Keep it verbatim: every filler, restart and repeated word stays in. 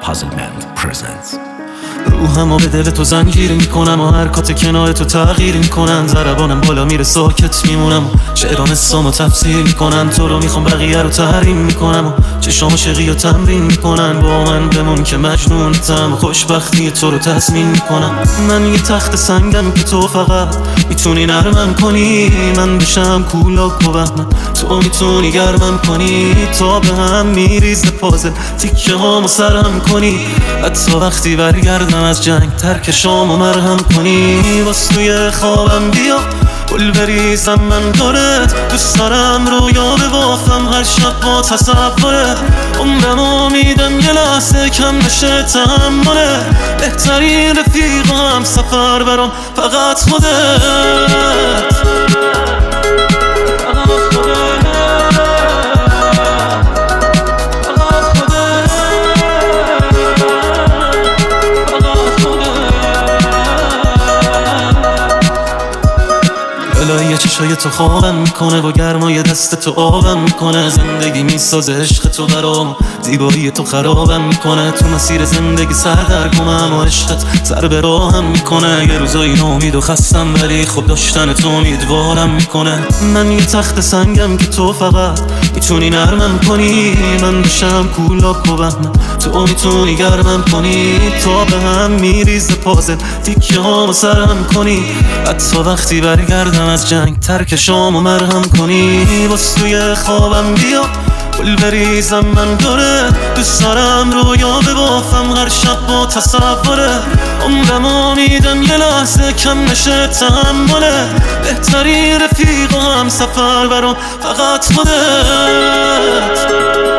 Puzzlement presents. روحمو به دل تو زنجیر میکنم و حرکات کنار تو تغییر میکنن. ضربانم بالا میره ساکت میمونم و شعران سامو تفسیر میکنن. تو رو میخوام بقیه رو تحریم میکنم و چشام شقی رو تمرین میکنن. با من بمون که مجنونتم و خوشبختی تو رو تضمین میکنم. من یه تخت سنگم که تو فقط میتونی نرمم کنی. من بشم کولاک و بهمن تو میتونی گرمم کنی. تا به هم میریزه پازل تیکه هامو سرم کنی. حتی وقتی برگردم از جنگ ترک شامو مرهم کنی. واس توی خوابم بیا گل بریزم من دارت. دوست دارم رویا ببافم هر شب با تصورت. عمرمو میدم یه لحظه کم بشه تحمله. بهترین رفیقم سفر برام فقط خودت. الهی چشای تو خوابم میکنه و گرمای دست تو آبم میکنه. زندگی میسازه عشق تو برام زیبایی تو خرابم میکنه. تو مسیر زندگی سردرگمم و عشقت سر به راهم میکنه. یه روزایی ناامید و خستم ولی خب داشتن تو امیدوارم میکنه. من یه تخت سنگم که تو فقط میتونی نرمم کنی. من بشم کولاک و بهمن تو میتونی گرمم کنی. تا به هم میریزه پازل تیکه هامو سرم کنی. حتی وقتی برگردم از جنگ ترک شامو مرهم کنی. واس توی خوابم بیا گل بریزم من دارت. دوست دارم رویا ببافم هر شب با تصورت. عمرمو میدم یه لحظه کم نشه تحمله. بهترین رفیقم سفر برام فقط خودت.